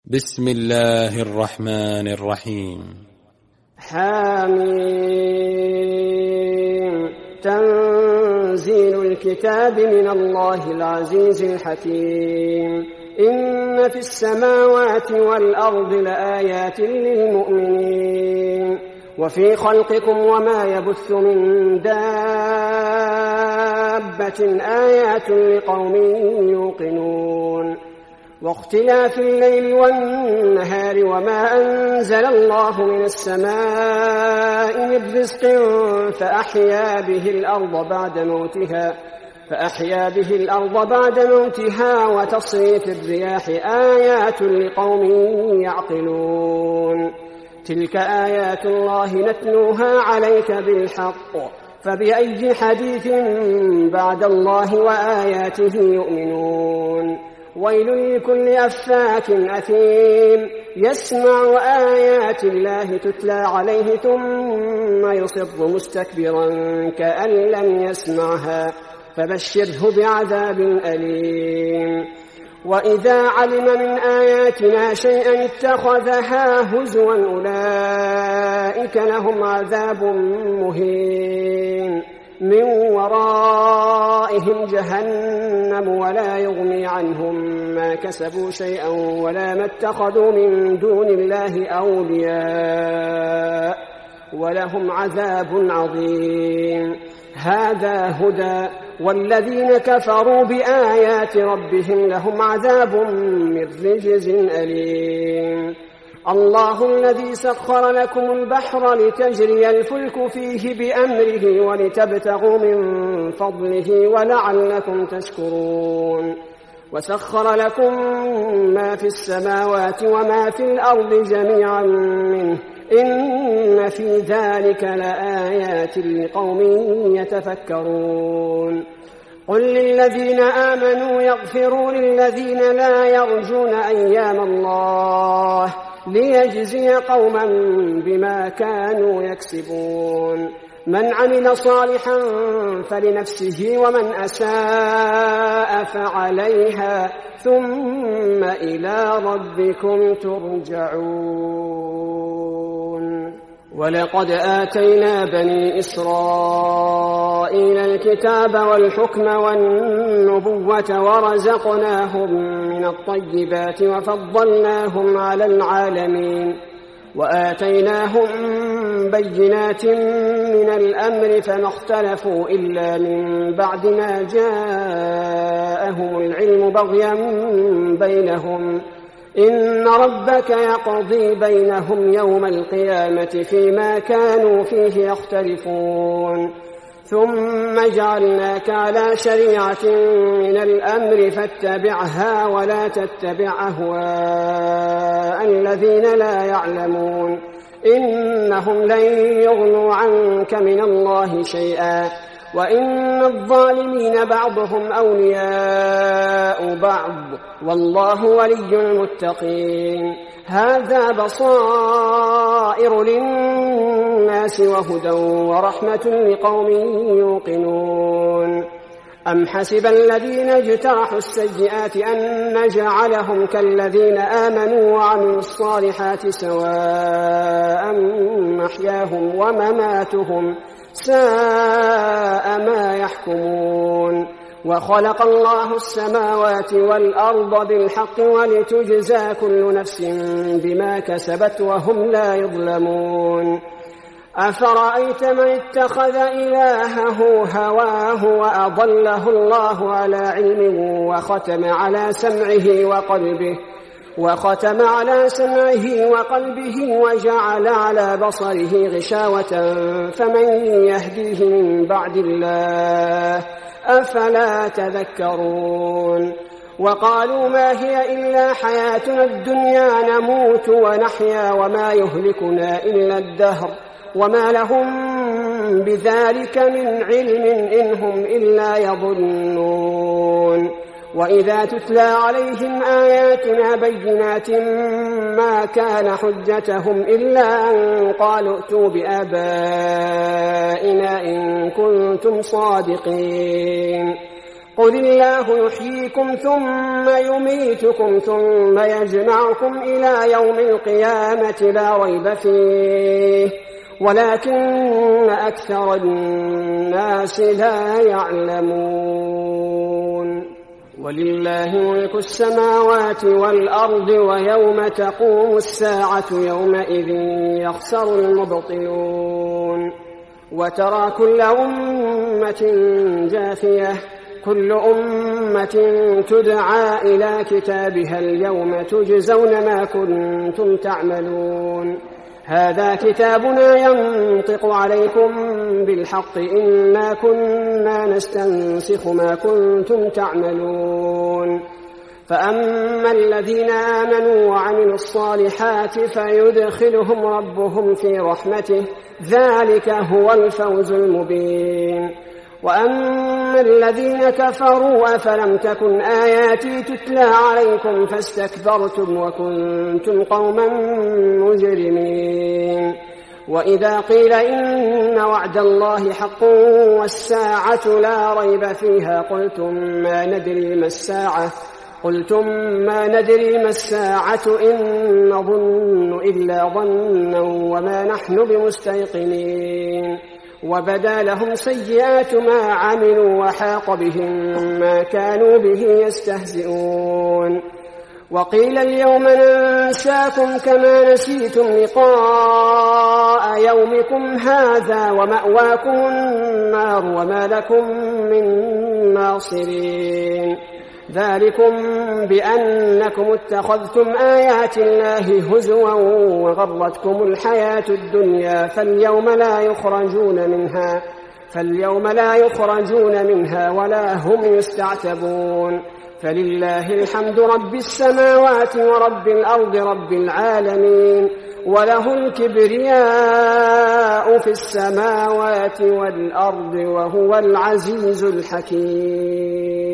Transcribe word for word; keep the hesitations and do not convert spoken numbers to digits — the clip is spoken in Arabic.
بسم الله الرحمن الرحيم. حميم. تنزيل الكتاب من الله العزيز الحكيم. إن في السماوات والأرض لآيات للمؤمنين وفي خلقكم وما يبث من دابة آيات لقوم يوقنون واختلاف الليل والنهار وما أنزل الله من السماء من رزق فأحيا به الأرض بعد موتها فأحيا به الأرض بعد موتها وتصريف الرياح آيات لقوم يعقلون. تلك آيات الله نتلوها عليك بالحق فبأي حديث بعد الله وآياته يؤمنون. ويل لكل أفاك أثيم يسمع آيات الله تتلى عليه ثم يصر مستكبرا كأن لم يسمعها فبشره بعذاب أليم. وإذا علم من آياتنا شيئا اتخذها هزوا أولئك لهم عذاب مهين من ورائهم جهنم ولا يغني عنهم ما كسبوا شيئا ولا ما اتخذوا من دون الله أولياء ولهم عذاب عظيم. هذا هدى والذين كفروا بآيات ربهم لهم عذاب من رجز أليم. الله الذي سخر لكم البحر لتجري الفلك فيه بأمره ولتبتغوا من فضله ولعلكم تشكرون. وسخر لكم ما في السماوات وما في الأرض جميعا منه إن في ذلك لآيات لقوم يتفكرون. قل للذين آمنوا يغفروا للذين لا يرجون أيام الله ليجزي قوما بما كانوا يكسبون. من عمل صالحا فلنفسه ومن أساء فعليها ثم إلى ربكم ترجعون. ولقد آتينا بني إسرائيل الكتاب والحكم والنبوة ورزقناهم من الطيبات وفضلناهم على العالمين وآتيناهم بينات من الأمر فما اختلفوا إلا من بعد ما جاءهم العلم بغيا بينهم إن ربك يقضي بينهم يوم القيامة فيما كانوا فيه يختلفون. ثم جعلناك على شريعة من الأمر فاتبعها ولا تتبع أهواء الذين لا يعلمون إنهم لن يغنوا عنك من الله شيئا وإن الظالمين بعضهم أولياء بعض والله ولي المتقين. هذا بصائر للناس وهدى ورحمة لقوم يوقنون. أم حسب الذين اجترحوا السيئات أن نجعلهم كالذين آمنوا وعملوا الصالحات سواء محياهم ومماتهم ساء ما يحكمون. وخلق الله السماوات والأرض بالحق ولتجزى كل نفس بما كسبت وهم لا يظلمون. أفرأيت من اتخذ إلهه هواه وأضله الله على علم وختم على سمعه وقلبه وختم على سمعه وقلبه وجعل على بصره غشاوة فمن يهديه من بعد الله أفلا تذكرون. وقالوا ما هي إلا حياتنا الدنيا نموت ونحيا وما يهلكنا إلا الدهر وما لهم بذلك من علم إن هم إلا يظنون. وإذا تتلى عليهم آياتنا بينات ما كان حجتهم إلا أن قالوا ائتوا بآبائنا إن كنتم صادقين. قل الله يحييكم ثم يميتكم ثم يجمعكم إلى يوم القيامة لا ريب فيه ولكن أكثر الناس لا يعلمون. ولله ملك السماوات والأرض ويوم تقوم الساعة يومئذ يخسر المبطلون. وترى كل أمة جاثية كل أمة تدعى إلى كتابها اليوم تجزون ما كنتم تعملون. هذا كتابنا ينطق عليكم بالحق إنا كنا نستنسخ ما كنتم تعملون. فأما الذين آمنوا وعملوا الصالحات فيدخلهم ربهم في رحمته ذلك هو الفوز المبين. وأما الذين كفروا أفلم تكن آياتي تتلى عليكم فاستكبرتم وكنتم قوما مجرمين. وإذا قيل إن وعد الله حق والساعة لا ريب فيها قلتم ما ندري ما الساعة قلتم ما ندري ما الساعة إن نظن إلا ظنا وما نحن بمستيقنين. وبدا لهم سيئات ما عملوا وحاق بهم ما كانوا به يستهزئون. وقيل اليوم ننساكم كما نسيتم لقاء يومكم هذا ومأواكم النار وما لكم من ناصرين. ذلكم بأنكم اتخذتم آيات الله هزوا وغرتكم الحياة الدنيا فاليوم لا يخرجون منها فاليوم لا يخرجون منها ولا هم يستعتبون. فلله الحمد رب السماوات ورب الأرض رب العالمين وله الكبرياء في السماوات والأرض وهو العزيز الحكيم.